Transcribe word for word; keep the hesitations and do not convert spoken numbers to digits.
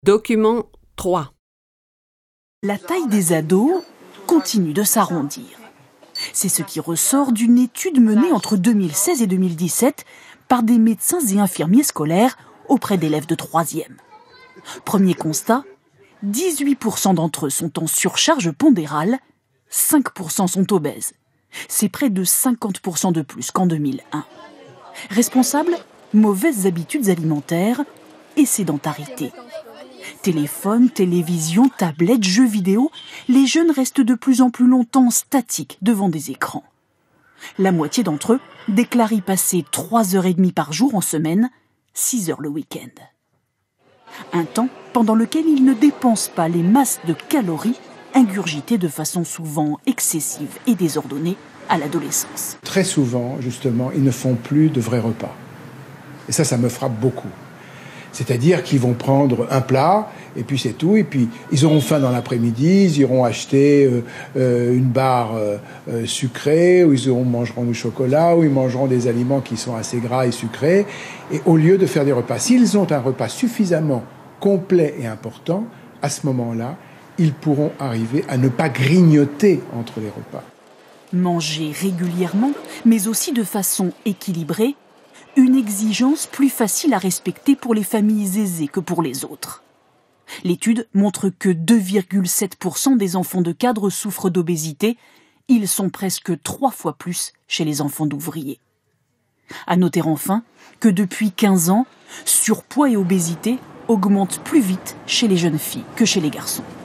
Document trois. La taille des ados continue de s'arrondir. C'est ce qui ressort d'une étude menée entre deux mille seize et deux mille dix-sept par des médecins et infirmiers scolaires auprès d'élèves de troisième. Premier constat, dix-huit pour cent d'entre eux sont en surcharge pondérale, cinq pour cent sont obèses. C'est près de cinquante pour cent de plus qu'en deux mille un. Responsable, mauvaises habitudes alimentaires et sédentarité. Téléphone, télévision, tablette, jeux vidéo, les jeunes restent de plus en plus longtemps statiques devant des écrans. La moitié d'entre eux déclarent y passer trois heures trente par jour en semaine, six heures le week-end. Un temps pendant lequel ils ne dépensent pas les masses de calories ingurgitées de façon souvent excessive et désordonnée à l'adolescence. Très souvent, justement, ils ne font plus de vrais repas. Et ça, ça me frappe beaucoup. C'est-à-dire qu'ils vont prendre un plat, et puis c'est tout, et puis ils auront faim dans l'après-midi, ils iront acheter euh, euh, une barre euh, euh, sucrée, ou ils auront, mangeront du chocolat, ou ils mangeront des aliments qui sont assez gras et sucrés, et au lieu de faire des repas. S'ils ont un repas suffisamment complet et important, à ce moment-là, ils pourront arriver à ne pas grignoter entre les repas. Manger régulièrement, mais aussi de façon équilibrée, une exigence plus facile à respecter pour les familles aisées que pour les autres. L'étude montre que deux virgule sept pour cent des enfants de cadres souffrent d'obésité. Ils sont presque trois fois plus chez les enfants d'ouvriers. À noter enfin que depuis quinze ans, surpoids et obésité augmentent plus vite chez les jeunes filles que chez les garçons.